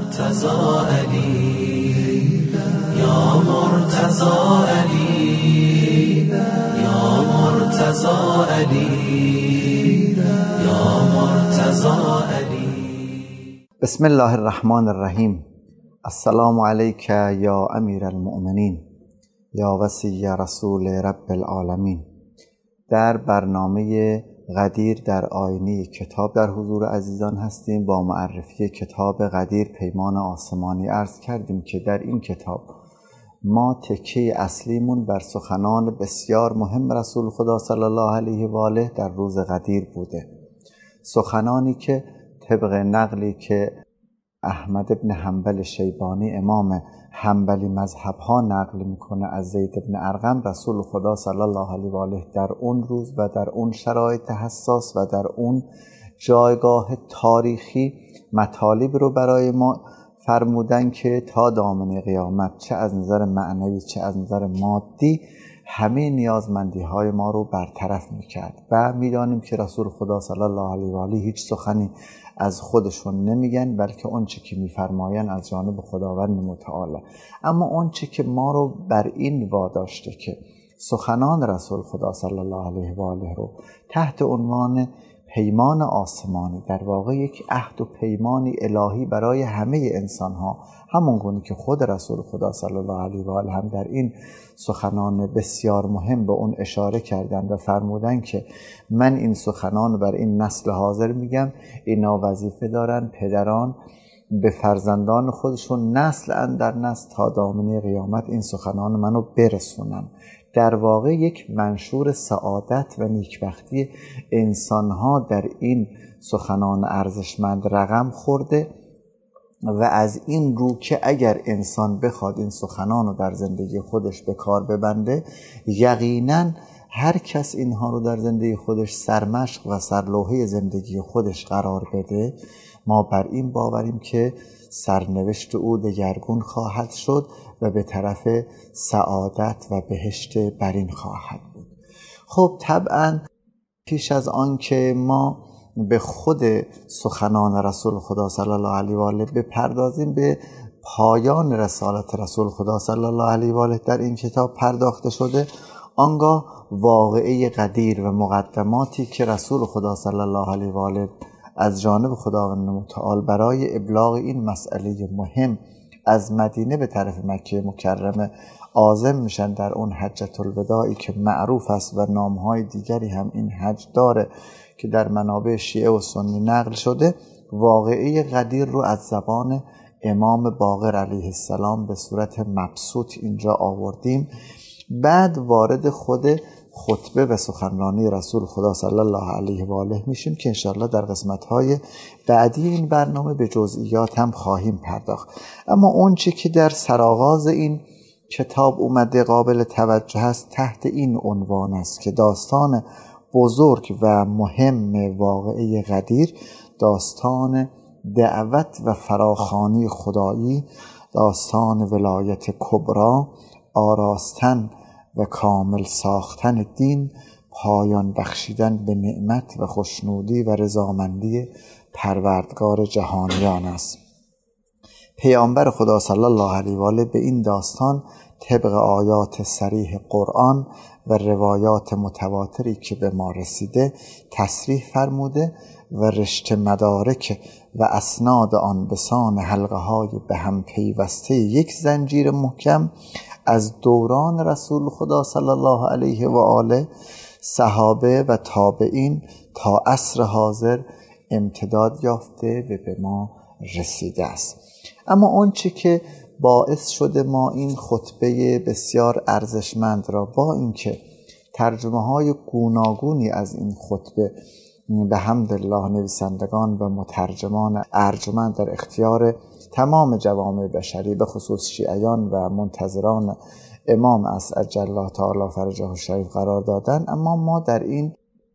مرتضی علی، یا مرتضی علی، یا مرتضی علی، یا مرتضی علی. بسم الله الرحمن الرحیم. السلام علیک یا امیر المؤمنین، یا وصی رسول رب العالمین. در برنامه قدیر در آینه کتاب در حضور عزیزان هستیم. با معرفی کتاب قدیر پیمان آسمانی عرض کردیم که در این کتاب ما تکه اصلیمون بر سخنان بسیار مهم رسول خدا صلی الله علیه و آله در روز قدیر بوده. سخنانی که طبق نقلی که احمد بن حنبل شیبانی امام حنبلی مذهب ها نقل میکنه از زید بن ارقم، رسول خدا صلی الله علیه و آله در اون روز و در اون شرایط حساس و در اون جایگاه تاریخی مطالب رو برای ما فرمودن که تا دامنه قیامت چه از نظر معنوی چه از نظر مادی همه نیازمندی های ما رو برطرف میکرد. و میدانیم که رسول خدا صلی الله علیه و آله هیچ سخنی از خودشون نمیگن، بلکه اونچه که میفرماین از جانب خداوند متعال. اما اونچه که ما رو بر این واداشته که سخنان رسول خدا صلی الله علیه و آله رو تحت عنوان پیمان آسمانی، در واقع یک عهد و پیمانی الهی برای همه انسان ها، همون گونه که خود رسول خدا صلی الله علیه و آله هم در این سخنان بسیار مهم به اون اشاره کردن و فرمودن که من این سخنان بر این نسل حاضر میگم، اینا وظیفه دارن پدران به فرزندان خودشون نسل اندر نسل تا دامنه قیامت این سخنان منو برسونن. در واقع یک منشور سعادت و نیکبختی انسانها در این سخنان ارزشمند رقم خورده و از این رو که اگر انسان بخواد این سخنان رو در زندگی خودش به کار ببنده، یقیناً هر کس اینها رو در زندگی خودش سرمشق و سرلوحه زندگی خودش قرار بده، ما بر این باوریم که سرنوشت او دگرگون خواهد شد و به طرف سعادت و بهشت برین خواهد بود. خب طبعا پیش از آن که ما به خود سخنان رسول خدا صلی الله علیه و آله بپردازیم، به پایان رسالت رسول خدا صلی الله علیه و آله در این کتاب پرداخته شده، آنگاه واقعه قدیر و مقدماتی که رسول خدا صلی الله علیه و آله از جانب خداوند متعال برای ابلاغ این مسئله مهم از مدینه به طرف مکه مکرمه عازم میشن در اون حجة الوداعی که معروف است و نامهای دیگری هم این حج داره که در منابع شیعه و سنی نقل شده، واقعه قدیر رو از زبان امام باقر علیه السلام به صورت مبسوط اینجا آوردیم. بعد وارد خود خطبه و سخنرانی رسول خدا صلی الله علیه و آله میشیم که انشاءالله در قسمت‌های بعدی این برنامه به جزئیات هم خواهیم پرداخت. اما اون چی که در سرآغاز این کتاب اومده قابل توجه است تحت این عنوان است که داستان بزرگ و مهم واقعه قدیر، داستان دعوت و فراخوانی خدایی، داستان ولایت کبرا، آراستن و کامل ساختن دین، پایان بخشیدن به نعمت و خوشنودی و رضامندی پروردگار جهانیان است. پیامبر خدا صلی الله علیه و آله به این داستان طبق آیات صریح قرآن و روایات متواتری که به ما رسیده تصریح فرموده و رشته مدارک و اسناد آن بسان حلقه های به هم پیوسته یک زنجیر محکم از دوران رسول خدا صلی الله علیه و آله، صحابه و تابعین تا عصر حاضر امتداد یافته و به ما رسیده است. اما اون چی که باعث شده ما این خطبه بسیار ارزشمند را با اینکه ترجمه های گوناگونی از این خطبه به حمدالله نویسندگان و مترجمان ارجمند در اختیار تمام جوامع بشری به خصوص شیعیان و منتظران امام است عجل الله تعالی فرجه الشریف قرار دادن، اما ما در این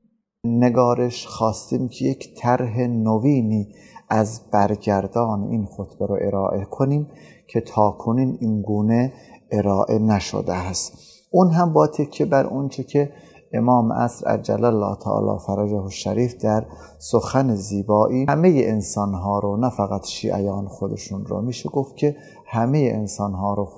نگارش خواستیم که یک طرح نوینی از برگردان این خطبه رو ارائه کنیم که تاکنون این گونه ارائه نشده است. اون هم با تکیه بر اون چه که امام عصر عجل الله تعالی فرجه الشریف در سخن زیبایی همه انسانها رو، نه فقط شیعیان خودشون رو، میشه گفت که همه انسانها رو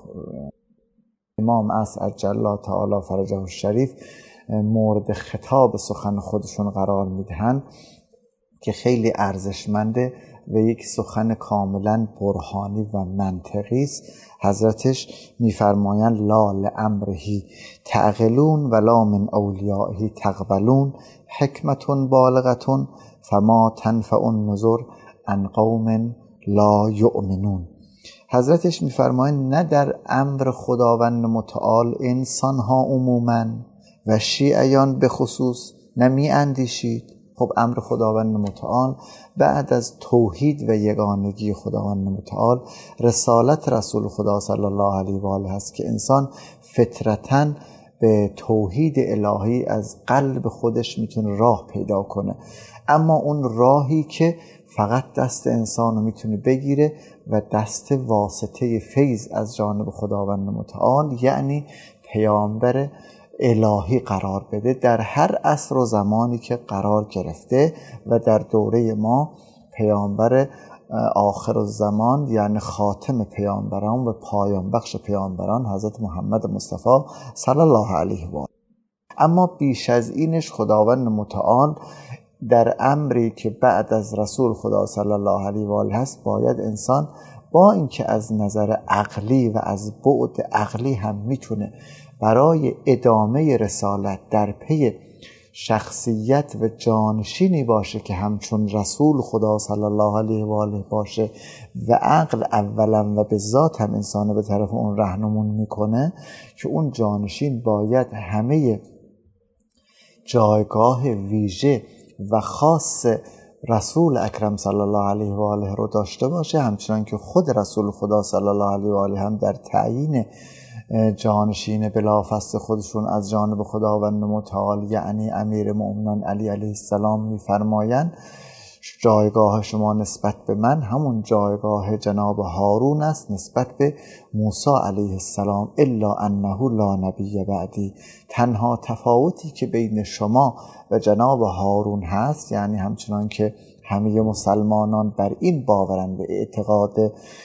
امام عصر عجل الله تعالی فرجه الشریف مورد خطاب سخن خودشون قرار میدهند که خیلی ارزشمنده و یک سخن کاملا برهانی و منطقی است. حضرتش میفرمایند لا لامره تعقلون ولا من اولیائه تقبلون حکمت بالغة فما تنفع النذر عن قوم لا یؤمنون. حضرتش میفرمایند نه در امر خداوند متعال انسانها عموما و شیعیان به خصوص نمی اندیشید. خب امر خداوند متعال بعد از توحید و یگانگی خداوند متعال رسالت رسول خدا صلی الله علیه و آله هست که انسان فطرتاً به توحید الهی از قلب خودش میتونه راه پیدا کنه، اما اون راهی که فقط دست انسان رو میتونه بگیره و دست واسطه فیض از جانب خداوند متعال یعنی پیامبر الهی قرار بده در هر عصر و زمانی که قرار گرفته. و در دوره ما پیامبر آخر الزمان یعنی خاتم پیامبران و پایان بخش پیامبران حضرت محمد مصطفی صلی الله علیه و آله. اما بیش از اینش خداوند متعال در امری که بعد از رسول خدا صلی الله علیه و آله هست باید انسان با اینکه از نظر عقلی و از بعد عقلی هم میتونه برای ادامه رسالت در پی شخصیت و جانشینی باشه که همچون رسول خدا صلی الله علیه و آله باشه و عقل اولا و به ذات هم انسان به طرف اون راهنمون میکنه که اون جانشین باید همه جایگاه ویژه و خاص رسول اکرم صلی الله علیه و آله رو داشته باشه، همچنان که خود رسول خدا صلی الله علیه و آله هم در تعیین جانشین بلافاصله خودشون از جانب خداوند متعال یعنی امیر مؤمنان علی علیه السلام میفرمایند جایگاه شما نسبت به من همون جایگاه جناب هارون است نسبت به موسی علیه السلام، الا انه لا نبی بعدی. تنها تفاوتی که بین شما و جناب هارون هست، یعنی همچنان که همه مسلمانان بر این باورند به اعتقاد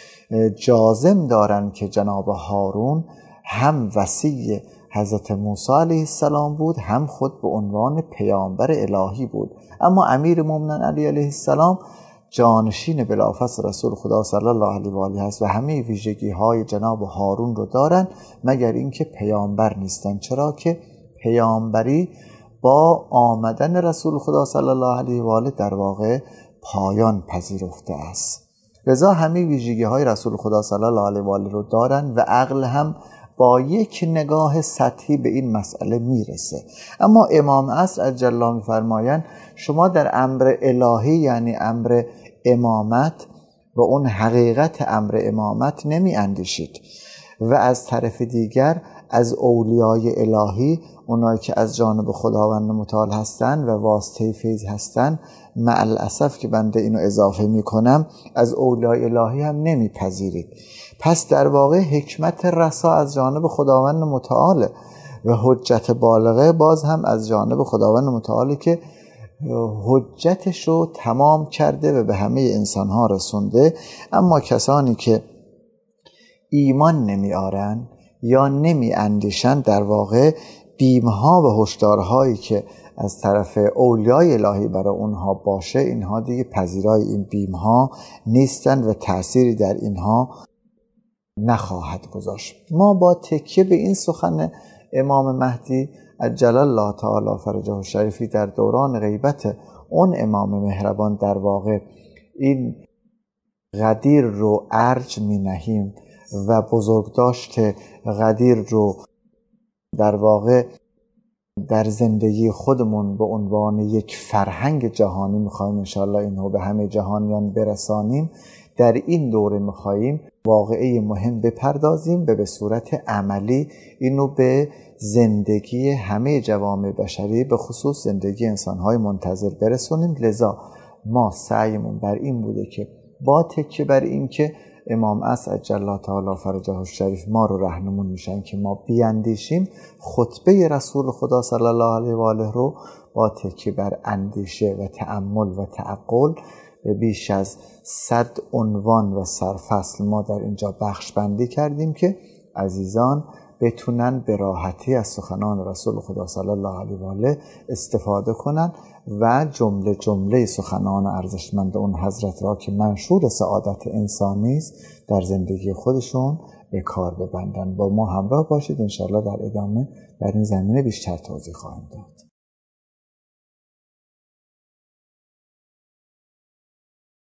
جازم دارند که جناب هارون هم وصی حضرت موسی علیه السلام بود هم خود به عنوان پیامبر الهی بود، اما امیر مومنان علی علیه السلام جانشین بلافاصله رسول خدا صلی الله علیه و آله است و همه ویژگی های جناب هارون رو دارن مگر اینکه پیامبر نیستن، چرا که پیامبری با آمدن رسول خدا صلی الله علیه و آله در واقع پایان پذیرفته است. لذا همه ویژگی های رسول خدا صلی الله علیه و آله رو دارن و عقل هم با یک نگاه سطحی به این مسئله میرسه. اما امام عصر عجل الله میفرمایند شما در امر الهی یعنی امر امامت و اون حقیقت امر امامت نمی اندیشید و از طرف دیگر از اولیای الهی اونایی که از جانب خداوند متعال هستن و واسطه فیض هستن مع الاسف که بنده اینو اضافه میکنم از اولیای الهی هم نمیپذیرید. پس در واقع حکمت رسا از جانب خداوند متعاله و حجت بالغه باز هم از جانب خداوند متعاله که حجتش رو تمام کرده و به همه انسانها رسونده. اما کسانی که ایمان نمی آرن یا نمی اندیشن در واقع بیمها و هشدارهایی که از طرف اولیای الهی برای اونها باشه اینها دیگه پذیرای این بیمها نیستند و تأثیری در اینها نخواهد گذاشت. ما با تکیه به این سخن امام مهدی عجل الله تعالی فرجه الشریفی در دوران غیبت اون امام مهربان در واقع این غدیر رو ارج می نهیم و بزرگداشت غدیر رو در واقع در زندگی خودمون به عنوان یک فرهنگ جهانی میخوایم انشاءالله اینو به همه جهانیان برسانیم. در این دوره میخوایم واقعه مهم بپردازیم و به صورت عملی اینو به زندگی همه جوامع بشری به خصوص زندگی انسانهای منتظر برسونیم. لذا ما سعیمون بر این بوده که با تکیه بر این که امام اسعد جل الله تعالی فرجه الشریف ما رو رهنمون میشن که ما بیاندیشیم خطبه رسول خدا صلی الله علیه و آله رو با تکیه بر اندیشه و تأمل و تعقل به بیش از 100 عنوان و سرفصل ما در اینجا بخش بندی کردیم که عزیزان بتونن به راحتی از سخنان رسول خدا صلی الله علیه و آله استفاده کنن و جمله جمله سخنان ارزشمند اون حضرت را که منشور سعادت انسانی است در زندگی خودشون به کار ببندن. با ما همراه باشید، انشاءالله در ادامه در این زمینه بیشتر توضیح خواهیم داد.